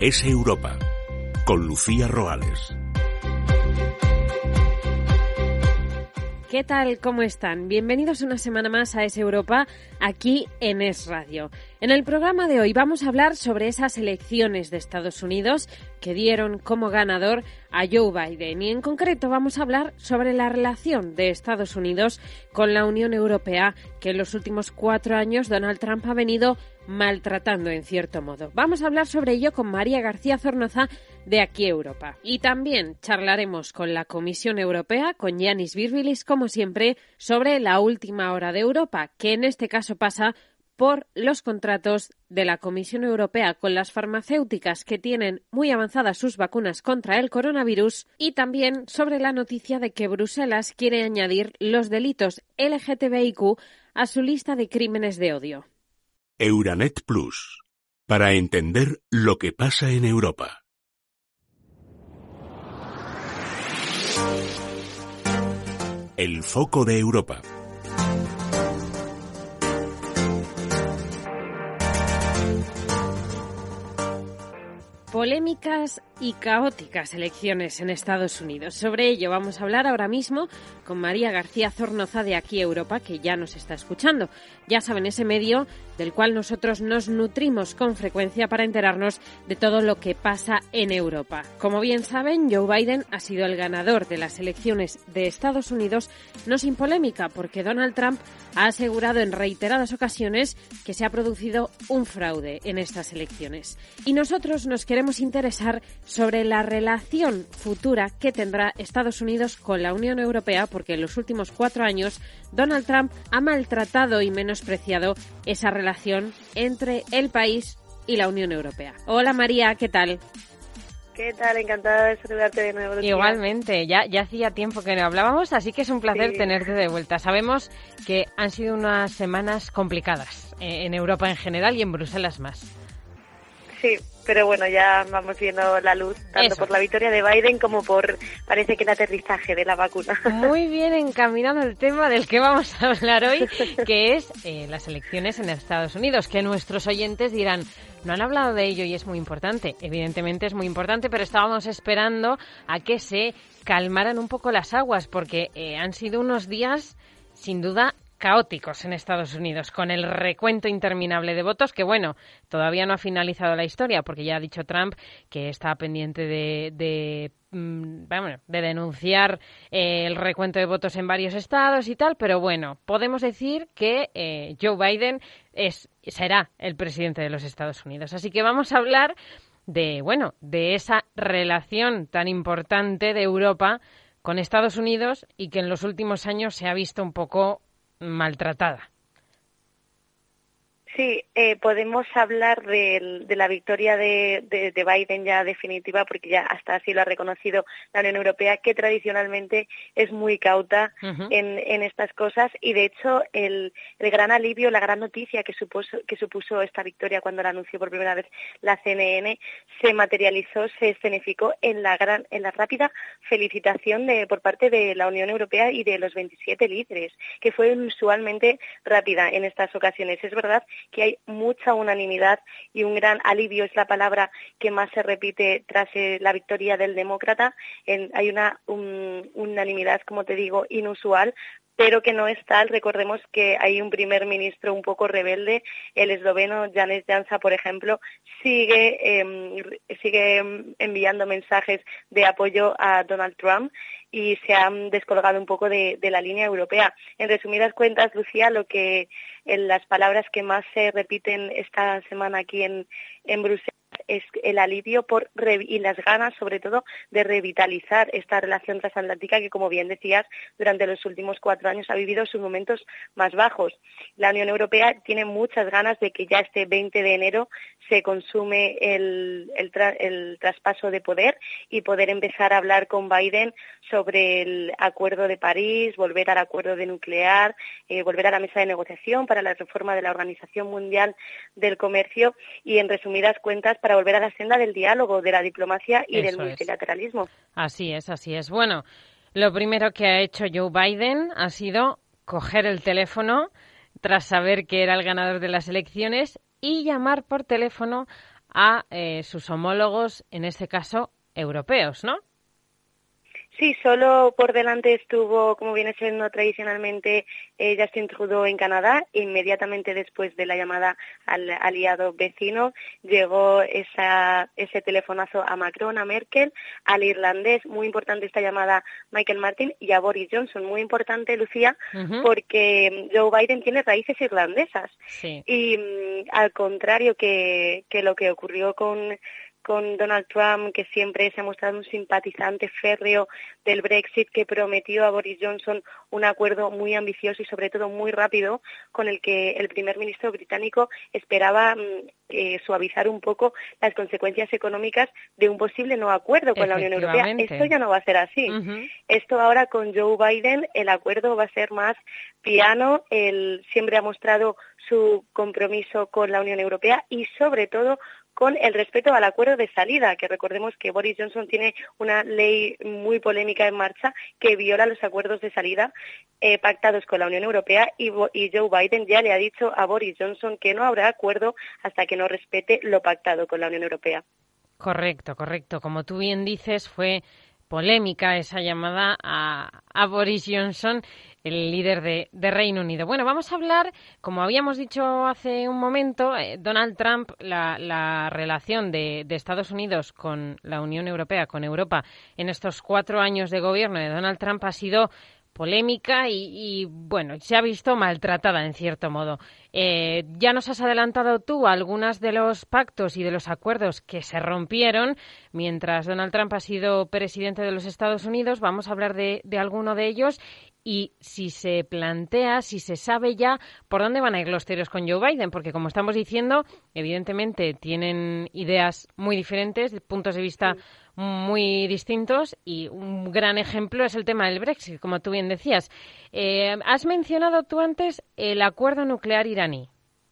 Es Europa, con Lucía Roales. ¿Qué tal? ¿Cómo están? Bienvenidos una semana más a Es Europa, aquí en Es Radio. En el programa de hoy vamos a hablar sobre esas elecciones de Estados Unidos que dieron como ganador a Joe Biden. Y en concreto vamos a hablar sobre la relación de Estados Unidos con la Unión Europea, que en los últimos 4 años Donald Trump ha venido maltratando en cierto modo. Vamos a hablar sobre ello con María García Zornoza de Aquí Europa. Y también charlaremos con la Comisión Europea, con Yanis Virbilis, como siempre, sobre la última hora de Europa, que en este caso pasa por los contratos de la Comisión Europea con las farmacéuticas que tienen muy avanzadas sus vacunas contra el coronavirus, y también sobre la noticia de que Bruselas quiere añadir los delitos LGTBIQ a su lista de crímenes de odio. Euranet Plus, para entender lo que pasa en Europa. El foco de Europa. Polémicas y caóticas elecciones en Estados Unidos. Sobre ello vamos a hablar ahora mismo con María García Zornoza de Aquí Europa, que ya nos está escuchando. Ya saben, ese medio del cual nosotros nos nutrimos con frecuencia para enterarnos de todo lo que pasa en Europa. Como bien saben, Joe Biden ha sido el ganador de las elecciones de Estados Unidos, no sin polémica, porque Donald Trump ha asegurado en reiteradas ocasiones que se ha producido un fraude en estas elecciones. Y nosotros nos queremos interesar sobre la relación futura que tendrá Estados Unidos con la Unión Europea, porque en los últimos 4 años Donald Trump ha maltratado y menospreciado esa relación entre el país y la Unión Europea. Hola María, ¿qué tal? ¿Qué tal? Encantada de saludarte de nuevo. Igualmente, ya hacía tiempo que no hablábamos, así que es un placer tenerte de vuelta. Sabemos que han sido unas semanas complicadas en Europa en general y en Bruselas más. Sí, pero bueno, ya vamos viendo la luz, tanto por la victoria de Biden como por, parece que el aterrizaje de la vacuna. Muy bien encaminado el tema del que vamos a hablar hoy, que es las elecciones en Estados Unidos, que nuestros oyentes dirán, no han hablado de ello y es muy importante. Evidentemente es muy importante, pero estábamos esperando a que se calmaran un poco las aguas, porque han sido unos días, sin duda, caóticos en Estados Unidos, con el recuento interminable de votos, que bueno, todavía no ha finalizado la historia, porque ya ha dicho Trump que está pendiente de denunciar el recuento de votos en varios estados y tal, pero bueno, podemos decir que Joe Biden será el presidente de los Estados Unidos. Así que vamos a hablar de esa relación tan importante de Europa con Estados Unidos y que en los últimos años se ha visto un poco maltratada. Sí, podemos hablar de la victoria de Biden ya definitiva, porque ya hasta así lo ha reconocido la Unión Europea, que tradicionalmente es muy cauta en estas cosas, y de hecho el gran alivio, la gran noticia que supuso esta victoria cuando la anunció por primera vez la CNN, se materializó, se escenificó en la rápida felicitación por parte de la Unión Europea y de los 27 líderes, que fue inusualmente rápida en estas ocasiones. Es verdad que hay mucha unanimidad y un gran alivio es la palabra que más se repite tras la victoria del demócrata. Hay una unanimidad, como te digo, inusual, pero que no es tal. Recordemos que hay un primer ministro un poco rebelde, el esloveno Janez Janša, por ejemplo, sigue enviando mensajes de apoyo a Donald Trump y se han descolgado un poco de la línea europea. En resumidas cuentas, Lucía, en las palabras que más se repiten esta semana aquí en Bruselas es el alivio y las ganas, sobre todo, de revitalizar esta relación transatlántica que, como bien decías, durante los últimos 4 años ha vivido sus momentos más bajos. La Unión Europea tiene muchas ganas de que ya este 20 de enero se consume el traspaso de poder y poder empezar a hablar con Biden sobre el Acuerdo de París, volver al acuerdo de nuclear, volver a la mesa de negociación para la reforma de la Organización Mundial del Comercio y, en resumidas cuentas, para volver a la senda del diálogo, de la diplomacia y del multilateralismo. Así es. Bueno, lo primero que ha hecho Joe Biden ha sido coger el teléfono tras saber que era el ganador de las elecciones y llamar por teléfono a sus homólogos, en este caso, europeos, ¿no? Sí, solo por delante estuvo, como viene siendo tradicionalmente, Justin Trudeau en Canadá. Inmediatamente después de la llamada al aliado vecino, llegó ese telefonazo a Macron, a Merkel, al irlandés, muy importante esta llamada, Michael Martin, y a Boris Johnson. Muy importante, Lucía, porque Joe Biden tiene raíces irlandesas. Sí. Y al contrario que lo que ocurrió con Donald Trump, que siempre se ha mostrado un simpatizante férreo del Brexit, que prometió a Boris Johnson un acuerdo muy ambicioso y sobre todo muy rápido, con el que el primer ministro británico esperaba suavizar un poco las consecuencias económicas de un posible no acuerdo con la Unión Europea. Esto ya no va a ser así. Esto ahora con Joe Biden, el acuerdo va a ser más piano. Él siempre ha mostrado su compromiso con la Unión Europea y sobre todo con el respeto al acuerdo de salida, que recordemos que Boris Johnson tiene una ley muy polémica en marcha que viola los acuerdos de salida pactados con la Unión Europea, y Joe Biden ya le ha dicho a Boris Johnson que no habrá acuerdo hasta que no respete lo pactado con la Unión Europea. Correcto. Como tú bien dices, fue polémica esa llamada a Boris Johnson, el líder de Reino Unido. Bueno, vamos a hablar, como habíamos dicho hace un momento, Donald Trump, la relación de Estados Unidos con la Unión Europea, con Europa, en estos 4 años de gobierno de Donald Trump ha sido polémica y bueno, se ha visto maltratada en cierto modo. Ya nos has adelantado tú algunos de los pactos y de los acuerdos que se rompieron mientras Donald Trump ha sido presidente de los Estados Unidos. Vamos a hablar de alguno de ellos y si se sabe ya por dónde van a ir los tiros con Joe Biden, porque como estamos diciendo, evidentemente tienen ideas muy diferentes, puntos de vista muy distintos, y un gran ejemplo es el tema del Brexit, como tú bien decías. Has mencionado tú antes el acuerdo nuclear iraní.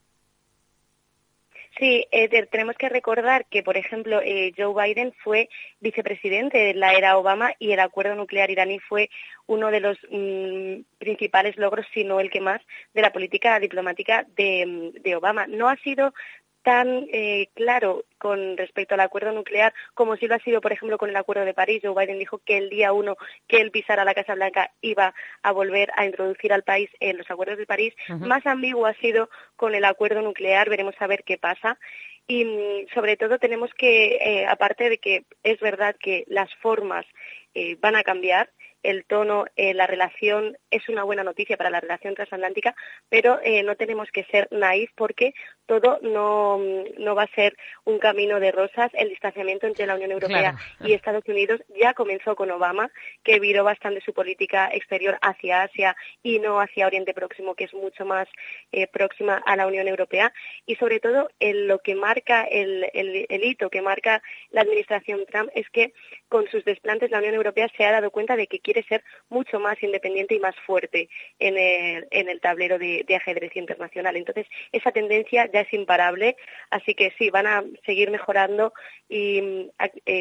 Sí, tenemos que recordar que, por ejemplo, Joe Biden fue vicepresidente de la era Obama y el acuerdo nuclear iraní fue uno de los principales logros, si no el que más, de la política diplomática de Obama. No ha sido tan claro con respecto al acuerdo nuclear como sí lo ha sido, por ejemplo, con el Acuerdo de París. Joe Biden dijo que el día 1 que él pisara la Casa Blanca iba a volver a introducir al país en los Acuerdos de París. Más ambiguo ha sido con el acuerdo nuclear. Veremos a ver qué pasa. Y sobre todo tenemos que, aparte de que es verdad que las formas van a cambiar, el tono, la relación es una buena noticia para la relación transatlántica, pero no tenemos que ser naif porque todo no va a ser un camino de rosas. El distanciamiento entre la Unión Europea y Estados Unidos ya comenzó con Obama, que viró bastante su política exterior hacia Asia y no hacia Oriente Próximo, que es mucho más próxima a la Unión Europea. Y sobre todo lo que marca el hito que marca la administración Trump es que con sus desplantes la Unión Europea se ha dado cuenta de que quiere ser mucho más independiente y más fuerte en el tablero de ajedrez internacional. Entonces, esa tendencia ya es imparable, así que sí, van a seguir mejorando y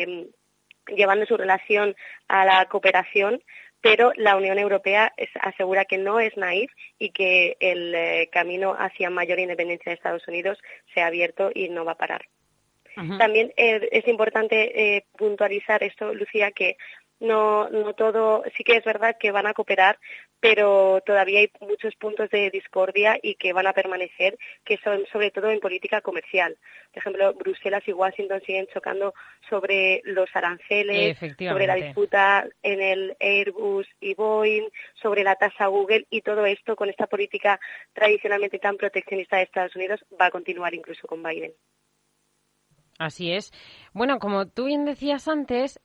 llevando su relación a la cooperación, pero la Unión Europea asegura que no es naif y que el camino hacia mayor independencia de Estados Unidos se ha abierto y no va a parar. También es importante puntualizar esto, Lucía, que no todo, sí que es verdad que van a cooperar, pero todavía hay muchos puntos de discordia y que van a permanecer, que son sobre todo en política comercial. Por ejemplo, Bruselas y Washington siguen chocando sobre los aranceles, sobre la disputa en el Airbus y Boeing, sobre la tasa Google, y todo esto con esta política tradicionalmente tan proteccionista de Estados Unidos va a continuar incluso con Biden. Así es. Bueno, como tú bien decías antes,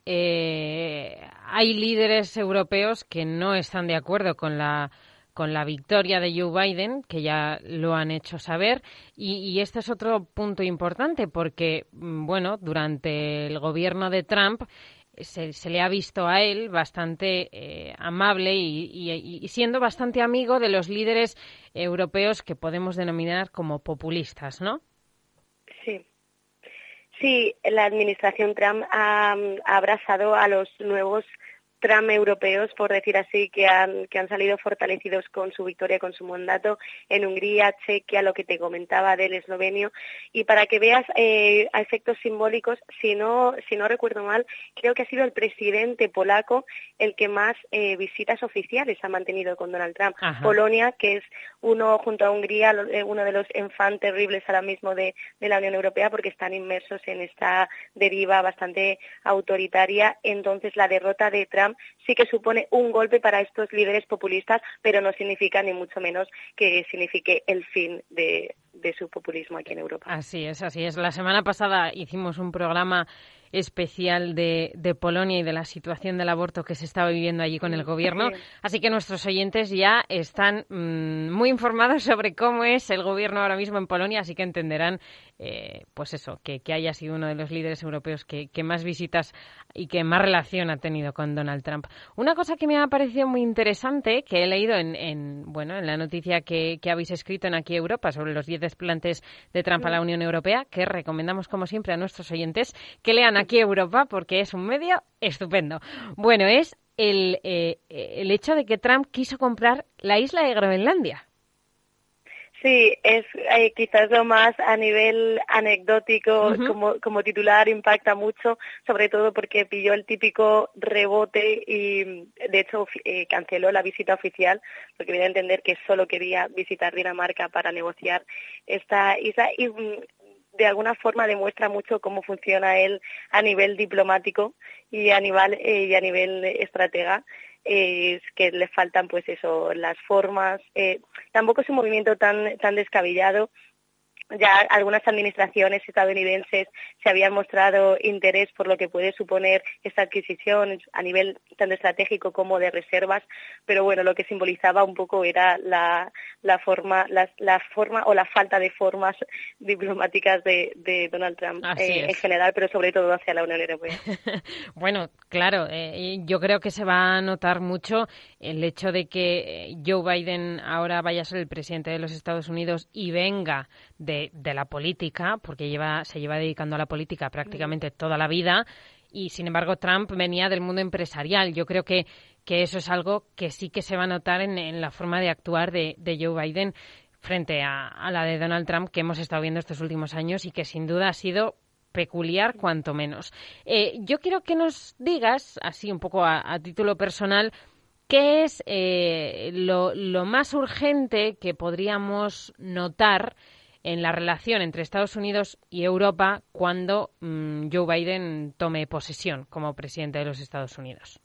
hay líderes europeos que no están de acuerdo con la victoria de Joe Biden, que ya lo han hecho saber, y este es otro punto importante porque, bueno, durante el gobierno de Trump se le ha visto a él bastante amable y siendo bastante amigo de los líderes europeos que podemos denominar como populistas, ¿no? Sí. Sí, la administración Trump ha abrazado a los nuevos Trump europeos, por decir así, que han salido fortalecidos con su victoria, con su mandato en Hungría, Chequia, lo que te comentaba del eslovenio. Y para que veas a efectos simbólicos, si no recuerdo mal, creo que ha sido el presidente polaco el que más visitas oficiales ha mantenido con Donald Trump. Ajá. Polonia, que es junto a Hungría, uno de los enfants terribles ahora mismo de la Unión Europea, porque están inmersos en esta deriva bastante autoritaria. Entonces, la derrota de Trump sí que supone un golpe para estos líderes populistas, pero no significa ni mucho menos que signifique el fin de su populismo aquí en Europa. Así es, así es. La semana pasada hicimos un programa especial de Polonia y de la situación del aborto que se estaba viviendo allí con el gobierno. Sí. Así que nuestros oyentes ya están muy informados sobre cómo es el gobierno ahora mismo en Polonia, así que entenderán pues eso, que haya sido uno de los líderes europeos que más visitas y que más relación ha tenido con Donald Trump. Una cosa que me ha parecido muy interesante, que he leído en la noticia que habéis escrito en Aquí Europa sobre los 10 desplantes de Trump a la Unión Europea, que recomendamos como siempre a nuestros oyentes que lean Aquí Europa porque es un medio estupendo. Bueno, es el hecho de que Trump quiso comprar la isla de Groenlandia. Sí, es quizás lo más a nivel anecdótico, como titular impacta mucho, sobre todo porque pilló el típico rebote y de hecho canceló la visita oficial, porque viene a entender que solo quería visitar Dinamarca para negociar esta isla y de alguna forma demuestra mucho cómo funciona él a nivel diplomático y a nivel estratega. Es que le faltan pues eso, las formas, tampoco es un movimiento tan descabellado. Ya algunas administraciones estadounidenses se habían mostrado interés por lo que puede suponer esta adquisición a nivel tanto estratégico como de reservas, pero bueno, lo que simbolizaba un poco era la forma o la falta de formas diplomáticas de Donald Trump en general, pero sobre todo hacia la Unión Europea. Bueno, claro, yo creo que se va a notar mucho el hecho de que Joe Biden ahora vaya a ser el presidente de los Estados Unidos y venga de la política, porque se lleva dedicando a la política prácticamente toda la vida, y sin embargo Trump venía del mundo empresarial. Yo creo que eso es algo que sí que se va a notar en la forma de actuar de Joe Biden frente a la de Donald Trump que hemos estado viendo estos últimos años y que sin duda ha sido peculiar cuanto menos. Yo quiero que nos digas, así un poco a título personal, ¿qué es lo más urgente que podríamos notar en la relación entre Estados Unidos y Europa cuando Joe Biden tome posesión como presidente de los Estados Unidos?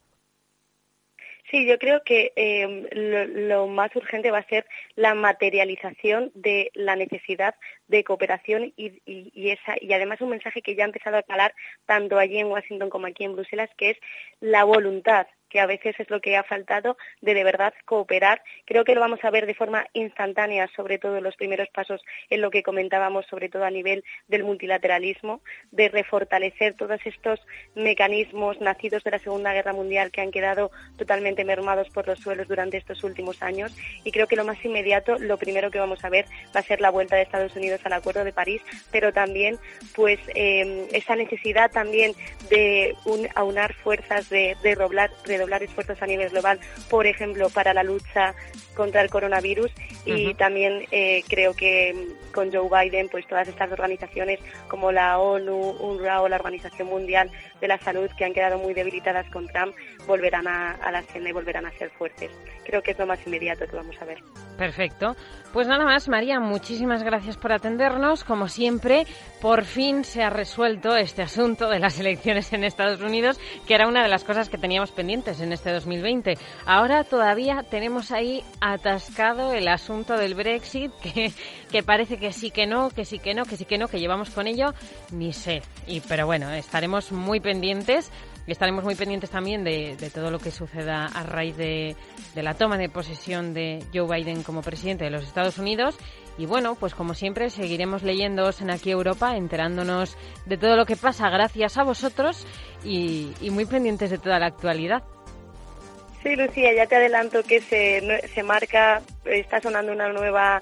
Sí, yo creo que lo más urgente va a ser la materialización de la necesidad de cooperación y además un mensaje que ya ha empezado a calar tanto allí en Washington como aquí en Bruselas, que es la voluntad, que a veces es lo que ha faltado, de verdad cooperar. Creo que lo vamos a ver de forma instantánea, sobre todo en los primeros pasos en lo que comentábamos, sobre todo a nivel del multilateralismo, de refortalecer todos estos mecanismos nacidos de la Segunda Guerra Mundial que han quedado totalmente mermados por los suelos durante estos últimos años. Y creo que lo más inmediato, lo primero que vamos a ver va a ser la vuelta de Estados Unidos al Acuerdo de París, pero también pues esa necesidad también de aunar fuerzas, de redoblar esfuerzos a nivel global, por ejemplo, para la lucha contra el coronavirus y también creo que con Joe Biden pues todas estas organizaciones como la ONU, UNRWA o la Organización Mundial de la Salud, que han quedado muy debilitadas con Trump, volverán a la escena y volverán a ser fuertes. Creo que es lo más inmediato que vamos a ver. Perfecto. Pues nada más, María, muchísimas gracias por atendernos. Como siempre, por fin se ha resuelto este asunto de las elecciones en Estados Unidos, que era una de las cosas que teníamos pendientes en este 2020. Ahora todavía tenemos ahí atascado el asunto del Brexit, que parece que sí que no, que sí que no, que sí que no, que llevamos con ello, ni sé. Pero bueno, estaremos muy pendientes. Y estaremos muy pendientes también de todo lo que suceda a raíz de la toma de posesión de Joe Biden como presidente de los Estados Unidos. Y bueno, pues como siempre seguiremos leyéndoos en Aquí Europa, enterándonos de todo lo que pasa gracias a vosotros y muy pendientes de toda la actualidad. Sí, Lucía, ya te adelanto que se marca, está sonando una nueva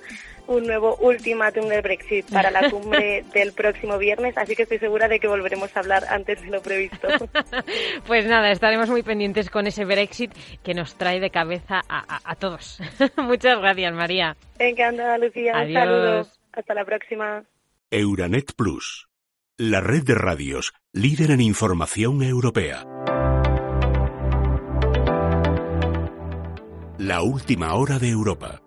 un nuevo ultimátum del Brexit para la cumbre del próximo viernes, así que estoy segura de que volveremos a hablar antes de lo previsto. Pues nada, estaremos muy pendientes con ese Brexit que nos trae de cabeza a todos. Muchas gracias, María. Encantada, Lucía. Adiós. Un saludo. Hasta la próxima. Euranet Plus, la red de radios líder en información europea. La última hora de Europa.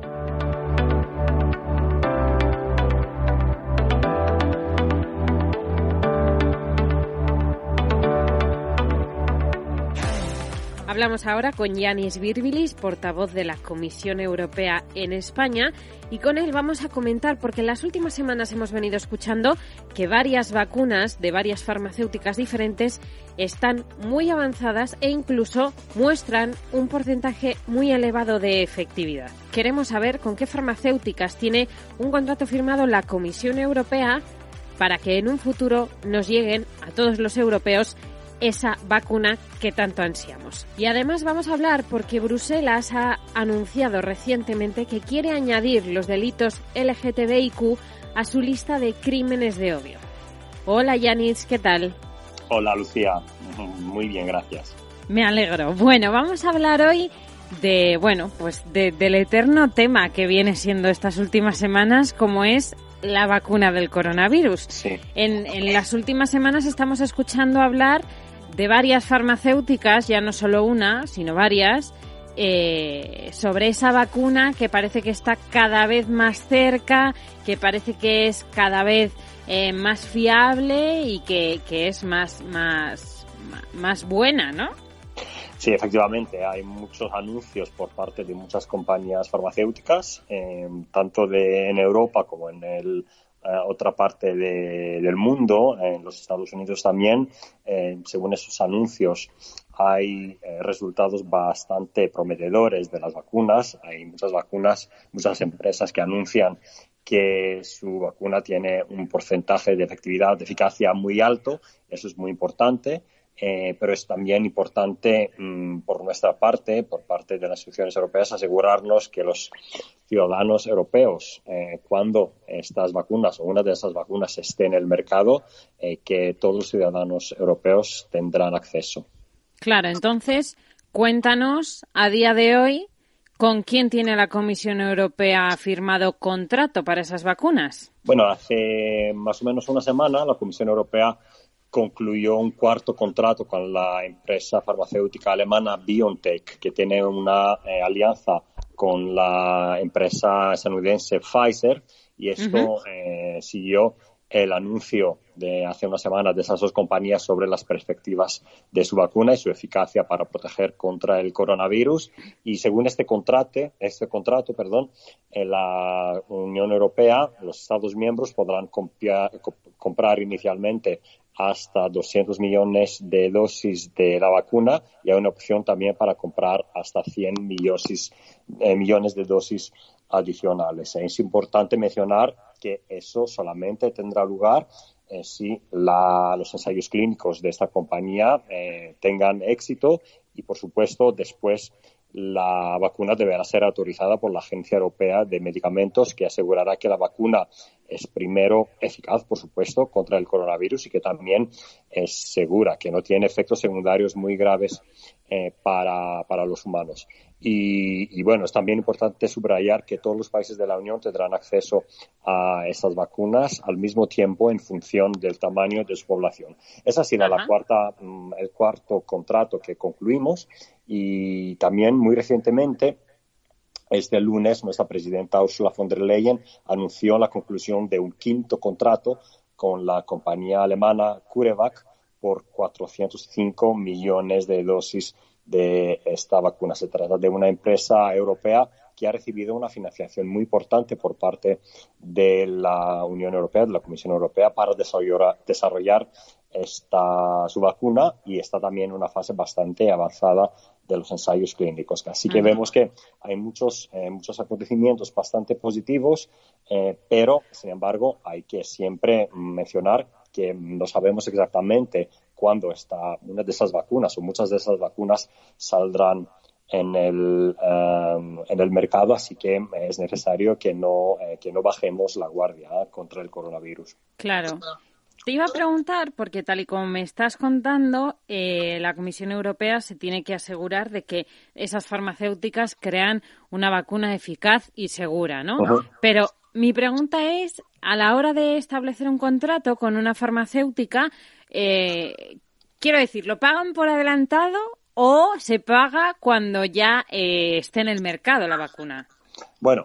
Hablamos ahora con Yanis Virbilis, portavoz de la Comisión Europea en España, y con él vamos a comentar, porque en las últimas semanas hemos venido escuchando que varias vacunas de varias farmacéuticas diferentes están muy avanzadas e incluso muestran un porcentaje muy elevado de efectividad. Queremos saber con qué farmacéuticas tiene un contrato firmado la Comisión Europea para que en un futuro nos lleguen a todos los europeos esa vacuna que tanto ansiamos. Y además vamos a hablar porque Bruselas ha anunciado recientemente que quiere añadir los delitos LGTBIQ a su lista de crímenes de odio. Hola Yanis, ¿qué tal? Hola Lucía, muy bien, gracias. Me alegro. Bueno, vamos a hablar hoy del eterno tema que viene siendo estas últimas semanas, como es la vacuna del coronavirus. Sí. En las últimas semanas estamos escuchando hablar de varias farmacéuticas, ya no solo una, sino varias, sobre esa vacuna que parece que está cada vez más cerca, que parece que es cada vez más fiable y que es más buena, ¿no? Sí, efectivamente, hay muchos anuncios por parte de muchas compañías farmacéuticas, tanto en Europa como en otra parte del mundo, en los Estados Unidos también. Según esos anuncios, hay resultados bastante prometedores de las vacunas. Hay muchas empresas que anuncian que su vacuna tiene un porcentaje de efectividad, de eficacia muy alto. Eso es muy importante. Pero es también importante por nuestra parte, por parte de las instituciones europeas, asegurarnos que los ciudadanos europeos, cuando estas vacunas o una de esas vacunas esté en el mercado, que todos los ciudadanos europeos tendrán acceso. Claro, entonces, cuéntanos a día de hoy con quién tiene la Comisión Europea firmado contrato para esas vacunas. Bueno, hace más o menos una semana la Comisión Europea concluyó un cuarto contrato con la empresa farmacéutica alemana BioNTech, que tiene una alianza con la empresa estadounidense Pfizer, y esto siguió el anuncio de hace unas semanas de esas dos compañías sobre las perspectivas de su vacuna y su eficacia para proteger contra el coronavirus. Y según este contrato, la Unión Europea, los Estados miembros podrán comprar inicialmente hasta 200 millones de dosis de la vacuna, y hay una opción también para comprar hasta 100 millones de dosis adicionales. Es importante mencionar que eso solamente tendrá lugar si los ensayos clínicos de esta compañía tengan éxito, y por supuesto después la vacuna deberá ser autorizada por la Agencia Europea de Medicamentos, que asegurará que la vacuna es primero eficaz, por supuesto, contra el coronavirus, y que también es segura, que no tiene efectos secundarios muy graves para los humanos. Y bueno, es también importante subrayar que todos los países de la Unión tendrán acceso a esas vacunas al mismo tiempo en función del tamaño de su población. Esa será el cuarto contrato que concluimos. Y también muy recientemente, este lunes, nuestra presidenta Ursula von der Leyen anunció la conclusión de un quinto contrato con la compañía alemana CureVac por 405 millones de dosis de esta vacuna. Se trata de una empresa europea que ha recibido una financiación muy importante por parte de la Unión Europea, de la Comisión Europea, para desarrollar su vacuna, y está también en una fase bastante avanzada de los ensayos clínicos. Así que vemos que hay muchos acontecimientos bastante positivos, pero, sin embargo, hay que siempre mencionar que no sabemos exactamente cuándo una de esas vacunas o muchas de esas vacunas saldrán en el mercado, así que es necesario que no bajemos la guardia contra el coronavirus. Claro. Te iba a preguntar, porque tal y como me estás contando, la Comisión Europea se tiene que asegurar de que esas farmacéuticas crean una vacuna eficaz y segura, ¿no? Uh-huh. Pero mi pregunta es, a la hora de establecer un contrato con una farmacéutica, quiero decir, ¿lo pagan por adelantado o se paga cuando ya esté en el mercado la vacuna? Bueno,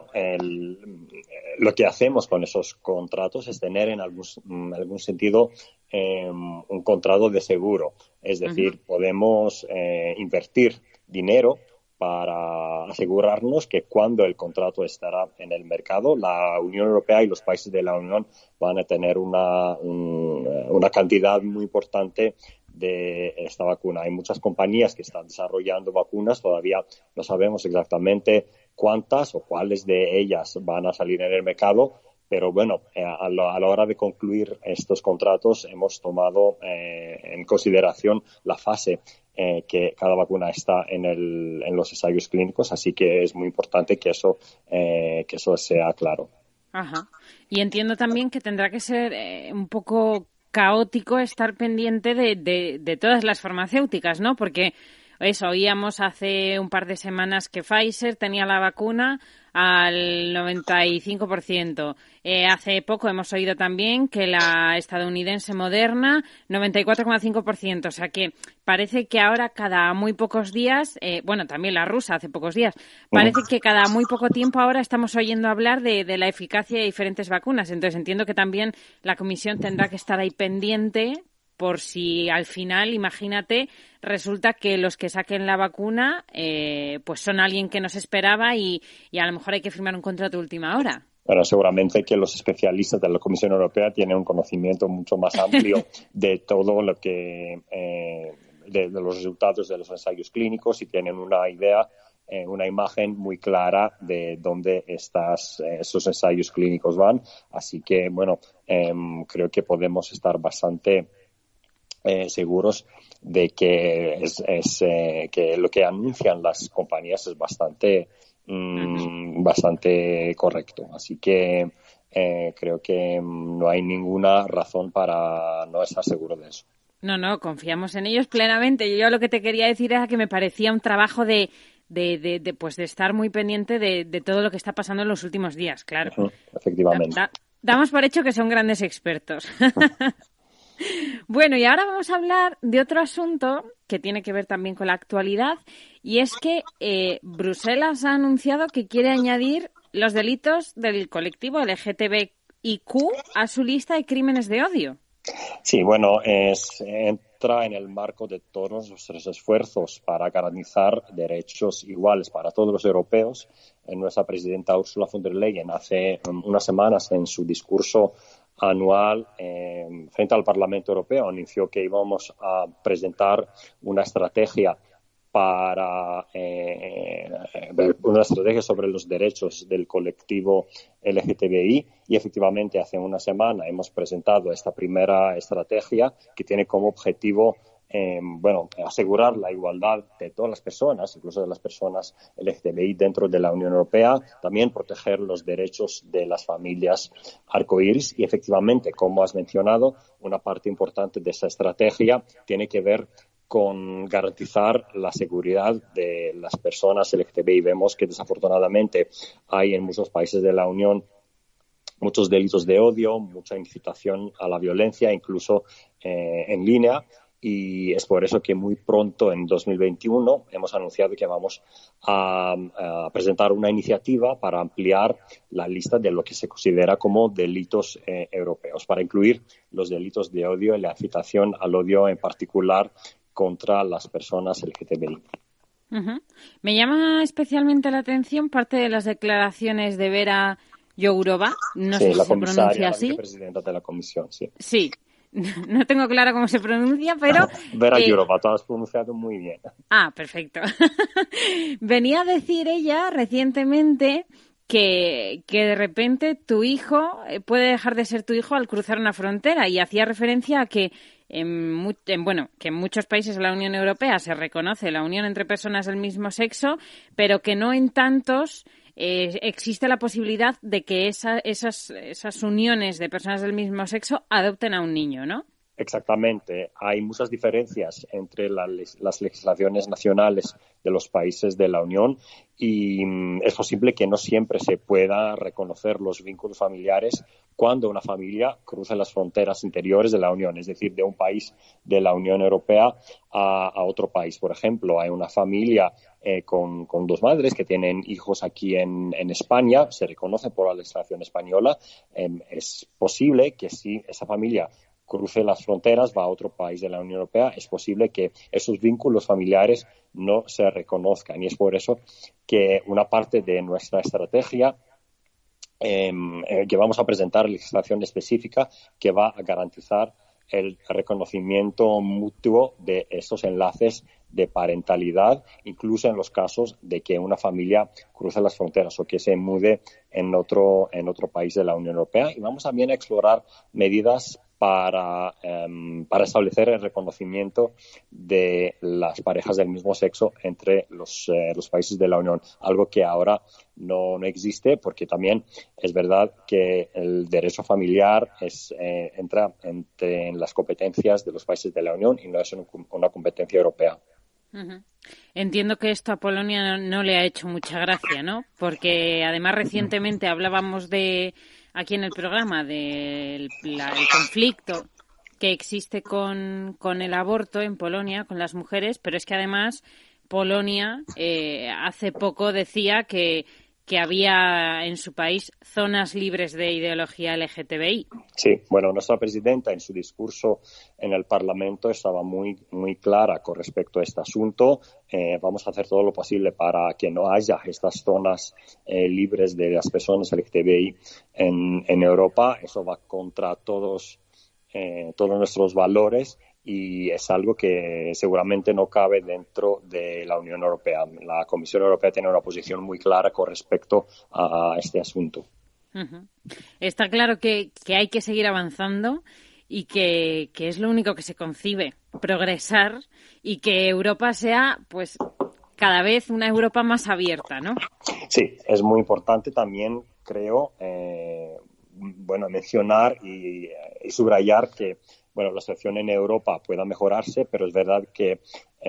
lo que hacemos con esos contratos es tener en algún sentido un contrato de seguro. Es decir, podemos invertir dinero para asegurarnos que cuando el contrato estará en el mercado, la Unión Europea y los países de la Unión van a tener una cantidad muy importante de esta vacuna. Hay muchas compañías que están desarrollando vacunas, todavía no sabemos exactamente cuántas o cuáles de ellas van a salir en el mercado, pero bueno, a la hora de concluir estos contratos hemos tomado en consideración la fase que cada vacuna está en los ensayos clínicos, así que es muy importante que eso sea claro. Ajá. Y entiendo también que tendrá que ser un poco caótico estar pendiente de todas las farmacéuticas, ¿no? Porque eso, oíamos hace un par de semanas que Pfizer tenía la vacuna al 95%. Hace poco hemos oído también que la estadounidense Moderna, 94,5%. O sea que parece que ahora cada muy pocos días, bueno, también la rusa hace pocos días, parece que cada muy poco tiempo ahora estamos oyendo hablar de la eficacia de diferentes vacunas. Entonces entiendo que también la Comisión tendrá que estar ahí pendiente por si al final, imagínate, resulta que los que saquen la vacuna pues son alguien que no se esperaba y a lo mejor hay que firmar un contrato de última hora. Bueno, seguramente que los especialistas de la Comisión Europea tienen un conocimiento mucho más amplio de todo lo que de los resultados de los ensayos clínicos y tienen una idea, una imagen muy clara de dónde esos ensayos clínicos van. Así que, bueno, creo que podemos estar bastante seguros de que que lo que anuncian las compañías es bastante correcto. Así que creo que no hay ninguna razón para no estar seguro de eso. No, confiamos en ellos plenamente. Yo lo que te quería decir era que me parecía un trabajo de estar muy pendiente de todo lo que está pasando en los últimos días, claro. Efectivamente. Damos por hecho que son grandes expertos. Bueno, y ahora vamos a hablar de otro asunto que tiene que ver también con la actualidad, y es que Bruselas ha anunciado que quiere añadir los delitos del colectivo LGTBIQ a su lista de crímenes de odio. Sí, bueno, entra en el marco de todos nuestros esfuerzos para garantizar derechos iguales para todos los europeos. Nuestra presidenta Ursula von der Leyen hace unas semanas en su discurso anual frente al Parlamento Europeo anunció que íbamos a presentar una estrategia sobre los derechos del colectivo LGTBI y efectivamente hace una semana hemos presentado esta primera estrategia que tiene como objetivo asegurar la igualdad de todas las personas, incluso de las personas LGTBI dentro de la Unión Europea, también proteger los derechos de las familias arcoíris y efectivamente, como has mencionado, una parte importante de esa estrategia tiene que ver con garantizar la seguridad de las personas LGTBI. Vemos que desafortunadamente hay en muchos países de la Unión muchos delitos de odio, mucha incitación a la violencia, incluso en línea. Y es por eso que muy pronto, en 2021, hemos anunciado que vamos a presentar una iniciativa para ampliar la lista de lo que se considera como delitos europeos, para incluir los delitos de odio y la incitación al odio, en particular contra las personas LGTBI. Uh-huh. Me llama especialmente la atención parte de las declaraciones de Vera Jourova, no sé si se pronuncia así. La vicepresidenta de la Comisión, sí. Sí. No tengo claro cómo se pronuncia, pero... Vera Jourova, tú has pronunciado muy bien. Ah, perfecto. Venía a decir ella recientemente que de repente tu hijo puede dejar de ser tu hijo al cruzar una frontera y hacía referencia a que que en muchos países de la Unión Europea se reconoce la unión entre personas del mismo sexo, pero que no en tantos existe la posibilidad de que esas uniones de personas del mismo sexo adopten a un niño, ¿no? Exactamente. Hay muchas diferencias entre las legislaciones nacionales de los países de la Unión y es posible que no siempre se pueda reconocer los vínculos familiares cuando una familia cruza las fronteras interiores de la Unión, es decir, de un país de la Unión Europea a otro país. Por ejemplo, hay una familia con dos madres que tienen hijos aquí en España, se reconoce por la legislación española. Es posible que si esa familia cruce las fronteras, va a otro país de la Unión Europea, es posible que esos vínculos familiares no se reconozcan. Y es por eso que una parte de nuestra estrategia que vamos a presentar legislación específica que va a garantizar el reconocimiento mutuo de estos enlaces de parentalidad, incluso en los casos de que una familia cruce las fronteras o que se mude en otro país de la Unión Europea. Y vamos también a explorar medidas para establecer el reconocimiento de las parejas del mismo sexo entre los países de la Unión, algo que ahora no existe, porque también es verdad que el derecho familiar entra en las competencias de los países de la Unión y no es una competencia europea. Uh-huh. Entiendo que esto a Polonia no le ha hecho mucha gracia, ¿no? Porque además recientemente hablábamos aquí en el programa del conflicto que existe con el aborto en Polonia, con las mujeres, pero es que además Polonia hace poco decía que había en su país zonas libres de ideología LGTBI. Sí, bueno, nuestra presidenta en su discurso en el Parlamento estaba muy, muy clara con respecto a este asunto. Vamos a hacer todo lo posible para que no haya estas zonas libres de las personas LGTBI en Europa. Eso va contra todos nuestros valores y es algo que seguramente no cabe dentro de la Unión Europea. La Comisión Europea tiene una posición muy clara con respecto a este asunto. Uh-huh. Está claro que hay que seguir avanzando y que es lo único que se concibe, progresar y que Europa sea, pues, cada vez una Europa más abierta, ¿no? Sí, es muy importante también, creo, mencionar y subrayar que la situación en Europa pueda mejorarse, pero es verdad que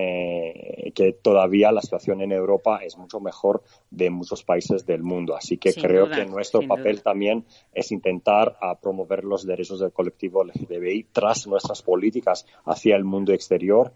todavía la situación en Europa es mucho mejor de muchos países del mundo. Así que creo que nuestro papel también es intentar promover los derechos del colectivo LGTBI tras nuestras políticas hacia el mundo exterior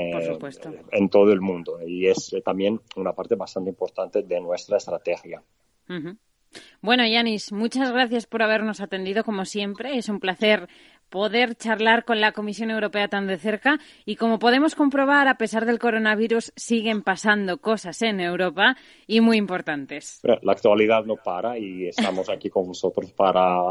en todo el mundo. Y es también una parte bastante importante de nuestra estrategia. Uh-huh. Bueno, Yanis, muchas gracias por habernos atendido como siempre. Es un placer poder charlar con la Comisión Europea tan de cerca y como podemos comprobar, a pesar del coronavirus, siguen pasando cosas en Europa y muy importantes. Pero la actualidad no para y estamos aquí con vosotros para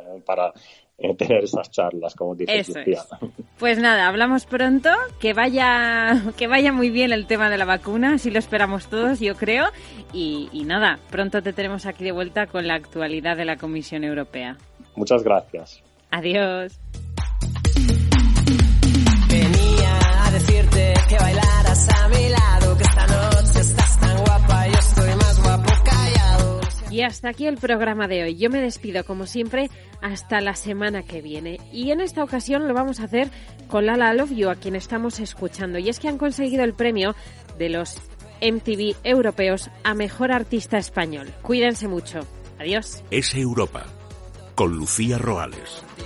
tener esas charlas, como dices, Lucía. Pues nada, hablamos pronto, que vaya muy bien el tema de la vacuna, así lo esperamos todos, yo creo, y nada, pronto te tenemos aquí de vuelta con la actualidad de la Comisión Europea. Muchas gracias. Adiós. Venía a decirte que bailaras a mi lado, que esta noche estás tan guapa, yo estoy más guapo callado. Y hasta aquí el programa de hoy. Yo me despido, como siempre, hasta la semana que viene. Y en esta ocasión lo vamos a hacer con Lala Love You, a quien estamos escuchando. Y es que han conseguido el premio de los MTV europeos a Mejor Artista Español. Cuídense mucho. Adiós. Es Europa, con Lucía Roales.